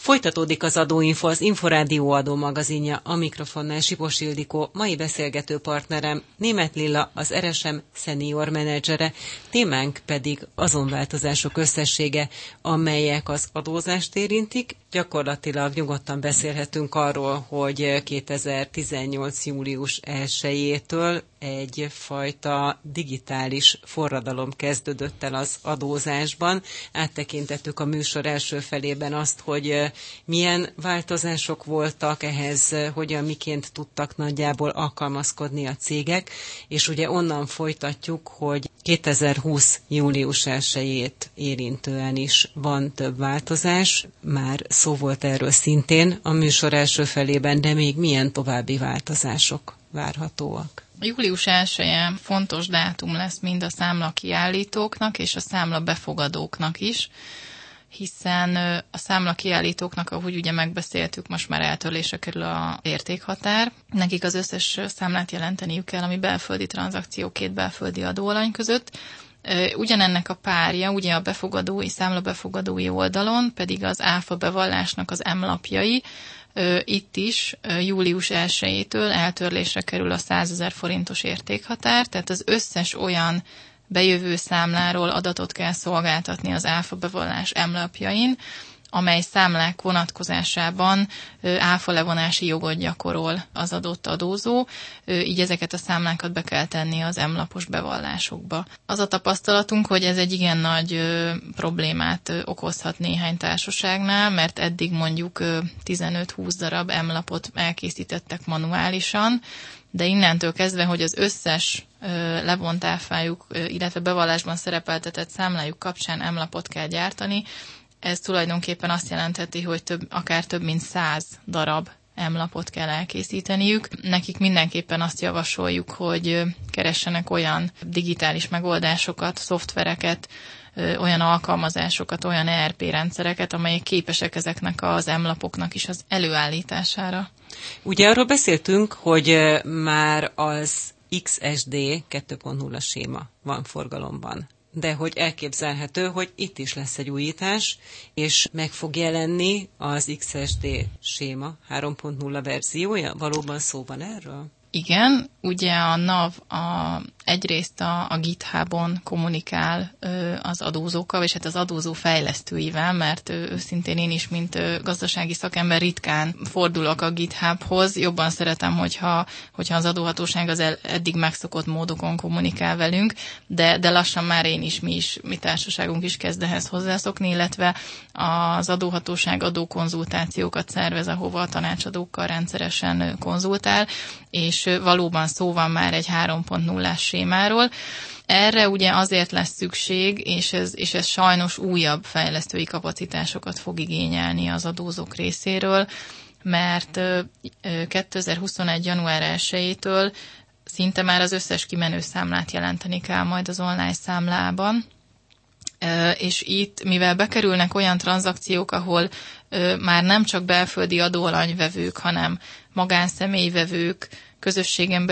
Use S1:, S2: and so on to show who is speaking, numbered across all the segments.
S1: Folytatódik az Adóinfo, az Inforádió adómagazinja, a mikrofonnál Sipos Ildikó, mai beszélgető partnerem Németh Lilla, az RSM senior menedzsere, témánk pedig azon változások összessége, amelyek az adózást érintik. Gyakorlatilag nyugodtan beszélhetünk arról, hogy 2018. július 1-től egyfajta digitális forradalom kezdődött el az adózásban. Áttekintettük a műsor első felében azt, hogy milyen változások voltak ehhez, hogyan, miként tudtak nagyjából alkalmazkodni a cégek, és ugye onnan folytatjuk, hogy 2020. július 1-ét érintően is van több változás. Már szó volt erről szintén a műsor első felében, de még milyen további változások várhatóak?
S2: Július 1-e fontos dátum lesz mind a számlakiállítóknak és a számlabefogadóknak is, hiszen a számlakiállítóknak, ahogy ugye megbeszéltük, most már eltörlésre kerül a értékhatár. Nekik az összes számlát jelenteniük kell, ami belföldi tranzakció két belföldi adóalany között. Ugyanennek a párja, ugye a befogadói, számlabefogadói oldalon pedig az áfa bevallásnak az M-lapjai. Itt is július 1-től eltörlésre kerül a 100 000 forintos értékhatár, tehát az összes olyan bejövő számláról adatot kell szolgáltatni az áfa bevallás M-lapjain, amely számlák vonatkozásában áfa levonási jogot gyakorol az adott adózó, így ezeket a számlákat be kell tenni az M-lapos bevallásokba. Az a tapasztalatunk, hogy ez egy igen nagy problémát okozhat néhány társaságnál, mert eddig mondjuk 15-20 darab M-lapot elkészítettek manuálisan, de innentől kezdve, hogy az összes levont áfájuk, illetve bevallásban szerepeltetett számlájuk kapcsán M-lapot kell gyártani, ez tulajdonképpen azt jelentheti, hogy akár több mint 100 darab M-lapot kell elkészíteniük. Nekik mindenképpen azt javasoljuk, hogy keressenek olyan digitális megoldásokat, szoftvereket, olyan alkalmazásokat, olyan ERP rendszereket, amelyek képesek ezeknek az M-lapoknak is az előállítására.
S1: Ugye arról beszéltünk, hogy már az XSD 2.0 séma van forgalomban. De hogy elképzelhető, hogy itt is lesz egy újítás, és meg fog jelenni az XSD séma 3.0 verziója. Valóban szó van erről?
S2: Igen, ugye a NAV egyrészt a GitHubon kommunikál az adózókkal, és hát az adózó fejlesztőivel, mert őszintén én is, mint gazdasági szakember ritkán fordulok a GitHubhoz. Jobban szeretem, hogyha az adóhatóság az eddig megszokott módokon kommunikál velünk, de lassan már mi társaságunk is kezd ehhez hozzászokni, illetve az adóhatóság adókonzultációkat szervez, ahova a tanácsadókkal rendszeresen konzultál, és valóban szó van már egy 3.0-ás sémáról. Erre ugye azért lesz szükség, és ez sajnos újabb fejlesztői kapacitásokat fog igényelni az adózók részéről, mert 2021. január 1-től szinte már az összes kimenő számlát jelenteni kell majd az online számlában, és itt, mivel bekerülnek olyan tranzakciók, ahol már nem csak belföldi adóalanyvevők, hanem magánszemélyvevők, közösségen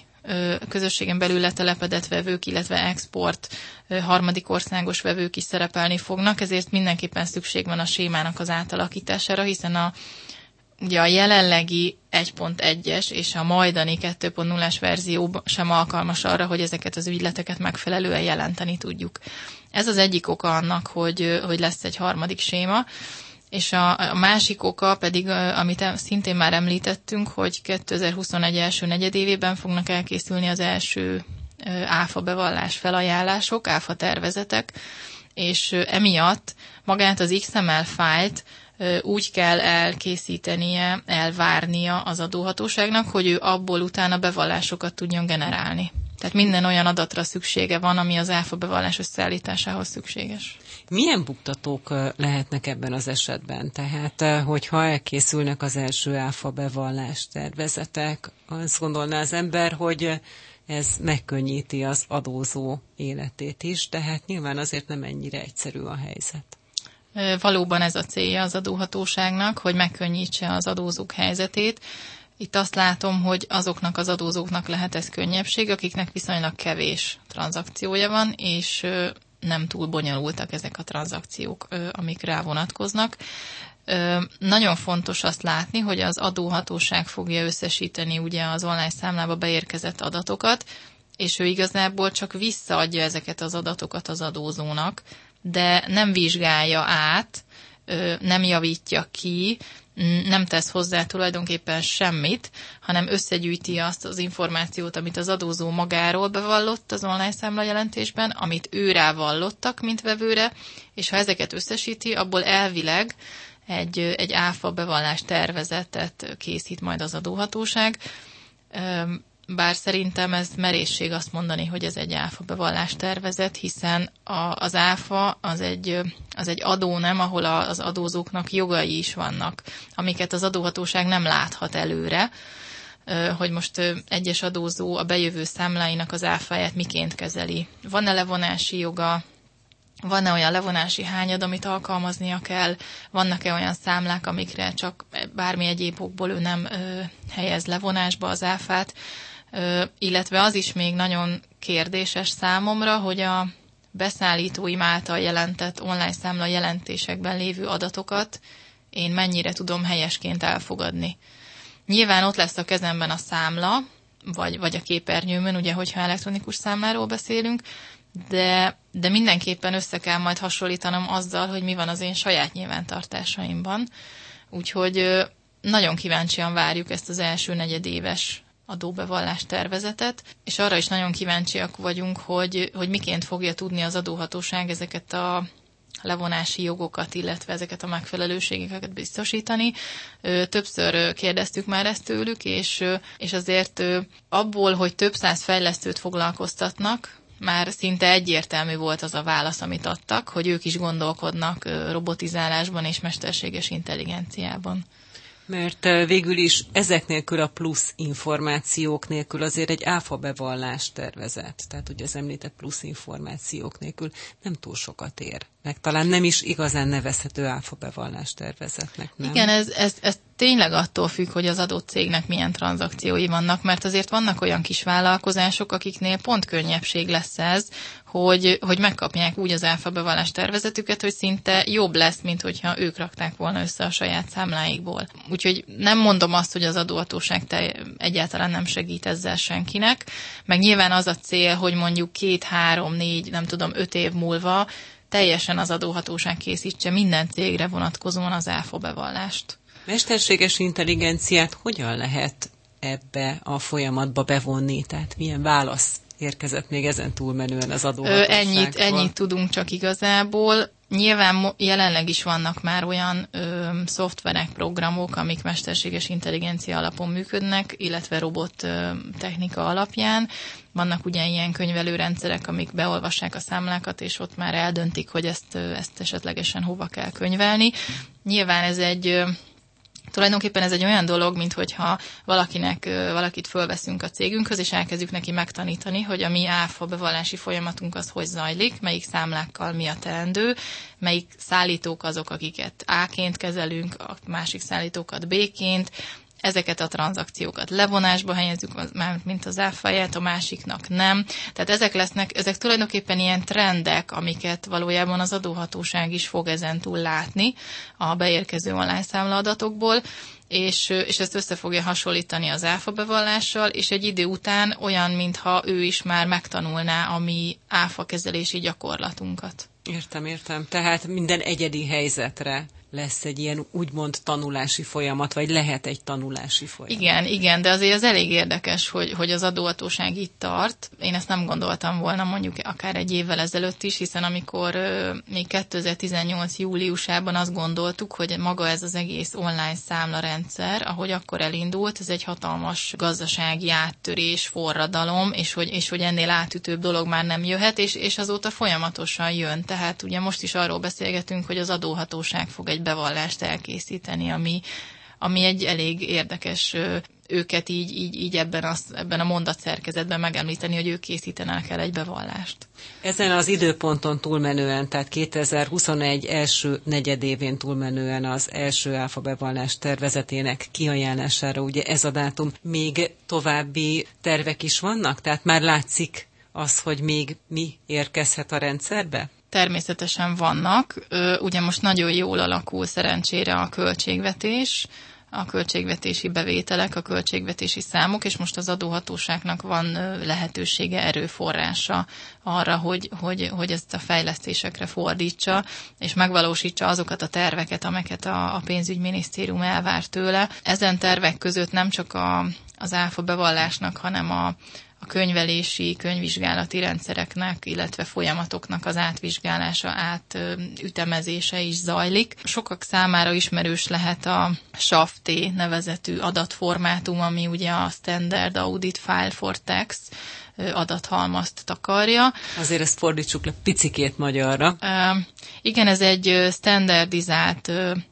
S2: belül letelepedett vevők, illetve export harmadik országos vevők is szerepelni fognak, ezért mindenképpen szükség van a sémának az átalakítására, hiszen ugye a jelenlegi 1.1-es és a majdani 2.0-as verzió sem alkalmas arra, hogy ezeket az ügyleteket megfelelően jelenteni tudjuk. Ez az egyik oka annak, hogy lesz egy harmadik séma, és a másik oka pedig, amit szintén már említettünk, hogy 2021 első negyedévében fognak elkészülni az első áfa bevallás felajánlások, áfa tervezetek, és emiatt magát az XML fájlt úgy kell elkészítenie, elvárnia az adóhatóságnak, hogy ő abból utána bevallásokat tudjon generálni. Tehát minden olyan adatra szüksége van, ami az áfa bevallás összeállításához szükséges.
S1: Milyen buktatók lehetnek ebben az esetben? Tehát, hogyha elkészülnek az első áfa bevallás tervezetek, azt gondolná az ember, hogy ez megkönnyíti az adózó életét is, tehát nyilván azért nem ennyire egyszerű a helyzet.
S2: Valóban ez a célja az adóhatóságnak, hogy megkönnyítse az adózók helyzetét. Itt azt látom, hogy azoknak az adózóknak lehet ez könnyebbség, akiknek viszonylag kevés tranzakciója van, és nem túl bonyolultak ezek a tranzakciók, amik rá vonatkoznak. Nagyon fontos azt látni, hogy az adóhatóság fogja összesíteni ugye az online számlába beérkezett adatokat, és ő igazából csak visszaadja ezeket az adatokat az adózónak, de nem vizsgálja át, nem javítja ki, nem tesz hozzá tulajdonképpen semmit, hanem összegyűjti azt az információt, amit az adózó magáról bevallott az online számlajelentésben, amit ő rávallottak, mint vevőre, és ha ezeket összesíti, abból elvileg egy áfa bevallás tervezetet készít majd az adóhatóság. Bár szerintem ez merészség azt mondani, hogy ez egy áfa bevallás tervezet, hiszen az áfa az egy adónem, ahol az adózóknak jogai is vannak, amiket az adóhatóság nem láthat előre, hogy most egyes adózó a bejövő számláinak az áfáját miként kezeli. Van-e levonási joga, van-e olyan levonási hányad, amit alkalmaznia kell, vannak-e olyan számlák, amikre csak bármi egyéb okból ő nem helyez levonásba az áfát, illetve az is még nagyon kérdéses számomra, hogy a beszállítóim által jelentett online számla jelentésekben lévő adatokat én mennyire tudom helyesként elfogadni. Nyilván ott lesz a kezemben a számla, vagy a képernyőmön, ugye, hogyha elektronikus számláról beszélünk, de mindenképpen össze kell majd hasonlítanom azzal, hogy mi van az én saját nyilvántartásaimban. Úgyhogy nagyon kíváncsian várjuk ezt az első negyedéves adóbevallás tervezetet, és arra is nagyon kíváncsiak vagyunk, hogy miként fogja tudni az adóhatóság ezeket a levonási jogokat, illetve ezeket a megfelelőségeket biztosítani. Többször kérdeztük már ezt tőlük, és azért abból, hogy több száz fejlesztőt foglalkoztatnak, már szinte egyértelmű volt az a válasz, amit adtak, hogy ők is gondolkodnak robotizálásban és mesterséges intelligenciában.
S1: Mert végül is ezek nélkül a plusz információk nélkül azért egy áfa bevallás tervezet, tehát ugye az említett plusz információk nélkül nem túl sokat ér. Meg talán nem is igazán nevezhető áfa bevallás tervezetnek, nem?
S2: Igen, ez tényleg attól függ, hogy az adott cégnek milyen tranzakciói vannak, mert azért vannak olyan kis vállalkozások, akiknél pont könnyebbség lesz ez, hogy megkapják úgy az áfa bevallás tervezetüket, hogy szinte jobb lesz, mint hogyha ők rakták volna össze a saját számláikból. Úgyhogy nem mondom azt, hogy az adóhatóság egyáltalán nem segít ezzel senkinek, meg nyilván az a cél, hogy mondjuk 2, 3, 4, nem tudom, 5 év múlva teljesen az adóhatóság készítse minden cégre vonatkozóan az áfa bevallást.
S1: Mesterséges intelligenciát hogyan lehet ebbe a folyamatba bevonni? Tehát milyen válasz érkezett még ezen túlmenően az adóhatóságtól?
S2: Ennyit tudunk csak igazából. Nyilván jelenleg is vannak már olyan szoftverek, programok, amik mesterséges intelligencia alapon működnek, illetve robot technika alapján. Vannak ugye ilyen könyvelőrendszerek, amik beolvassák a számlákat, és ott már eldöntik, hogy ezt esetlegesen hova kell könyvelni. Nyilván tulajdonképpen ez egy olyan dolog, mint hogyha valakit fölveszünk a cégünkhöz, és elkezdjük neki megtanítani, hogy a mi áfa bevallási folyamatunk az hogy zajlik, melyik számlákkal mi a teendő, melyik szállítók azok, akiket A-ként kezelünk, a másik szállítókat B-ként, ezeket a tranzakciókat levonásba helyezzük, mint az áfáját, a másiknak nem. Tehát ezek tulajdonképpen ilyen trendek, amiket valójában az adóhatóság is fog ezentúl látni a beérkező online számlaadatokból, és ezt össze fogja hasonlítani az áfa bevallással, és egy idő után olyan, mintha ő is már megtanulná a mi áfa kezelési gyakorlatunkat.
S1: Értem. Tehát minden egyedi helyzetre lesz egy ilyen úgymond tanulási folyamat, vagy lehet egy tanulási folyamat.
S2: Igen, de azért az elég érdekes, hogy az adóhatóság itt tart. Én ezt nem gondoltam volna mondjuk akár egy évvel ezelőtt is, hiszen amikor még 2018. júliusában azt gondoltuk, hogy maga ez az egész online számlarendszer, ahogy akkor elindult, ez egy hatalmas gazdasági áttörés, forradalom, és hogy ennél átütőbb dolog már nem jöhet, és azóta folyamatosan jön. Tehát ugye most is arról beszélgetünk, hogy az adóhatóság fog egy bevallást elkészíteni, ami egy elég érdekes őket így ebben a mondatszerkezetben megemlíteni, hogy ők készítenek el egy bevallást.
S1: Ezen az időponton túlmenően, tehát 2021 első negyedévén túlmenően az első áfa bevallás tervezetének kiajánlására, ugye ez a dátum, még további tervek is vannak? Tehát már látszik az, hogy még mi érkezhet a rendszerbe?
S2: Természetesen vannak. Ugye most nagyon jól alakul szerencsére a költségvetés, a költségvetési bevételek, a költségvetési számok, és most az adóhatóságnak van lehetősége, erőforrása arra, hogy ezt a fejlesztésekre fordítsa, és megvalósítsa azokat a terveket, amelyeket a pénzügyminisztérium elvár tőle. Ezen tervek között nem csak az áfa bevallásnak, hanem a könyvelési, könyvvizsgálati rendszereknek, illetve folyamatoknak az átvizsgálása, átütemezése is zajlik. Sokak számára ismerős lehet a SAFT nevezetű adatformátum, ami ugye a Standard Audit File for Tax adathalmazt takarja.
S1: Azért ezt fordítsuk le picikét magyarra.
S2: Igen, ez egy standardizált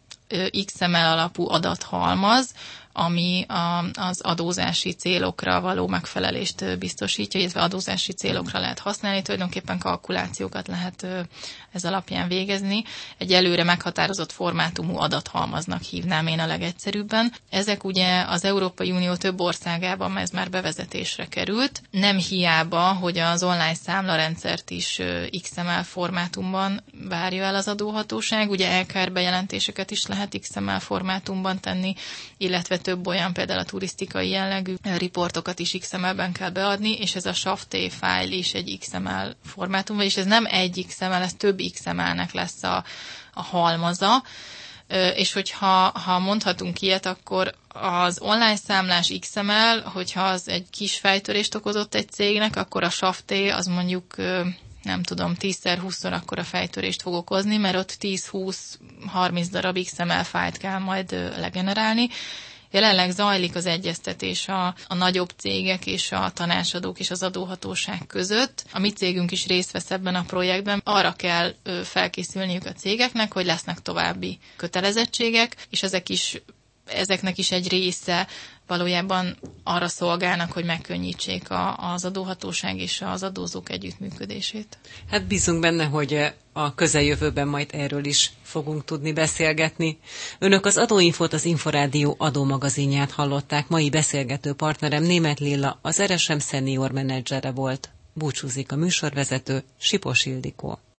S2: XML alapú adathalmaz, ami az adózási célokra való megfelelést biztosítja, illetve adózási célokra lehet használni, tulajdonképpen kalkulációkat lehet ez alapján végezni. Egy előre meghatározott formátumú adathalmaznak hívnám én a legegyszerűbben. Ezek ugye az Európai Unió több országában ez már bevezetésre került. Nem hiába, hogy az online számlarendszert is XML formátumban várja el az adóhatóság, ugye LKR bejelentéseket is lehet XML formátumban tenni, illetve több olyan, például a turisztikai jellegű riportokat is XML-ben kell beadni, és ez a SAFT file is egy XML formátum, vagyis ez nem egy XML, ez több XML-nek lesz a halmaza, és hogyha mondhatunk ilyet, akkor az online számlás XML, hogyha az egy kis fejtörést okozott egy cégnek, akkor a SAFT az mondjuk nem tudom, 10x20-szor akkora fejtörést fog okozni, mert ott 10-20-30 darab XML fájlt kell majd legenerálni. Jelenleg zajlik az egyeztetés a nagyobb cégek és a tanácsadók és az adóhatóság között. A mi cégünk is részt vesz ebben a projektben. Arra kell felkészülniük a cégeknek, hogy lesznek további kötelezettségek, és ezeknek is egy része valójában arra szolgálnak, hogy megkönnyítsék az adóhatóság és az adózók együttműködését.
S1: Hát bízunk benne, hogy a közeljövőben majd erről is fogunk tudni beszélgetni. Önök az Adóinfót, az Inforádió adómagazinját hallották. Mai beszélgető partnerem Németh Lilla, az RSM Senior menedzsere volt. Búcsúzik a műsorvezető, Sipos Ildikó.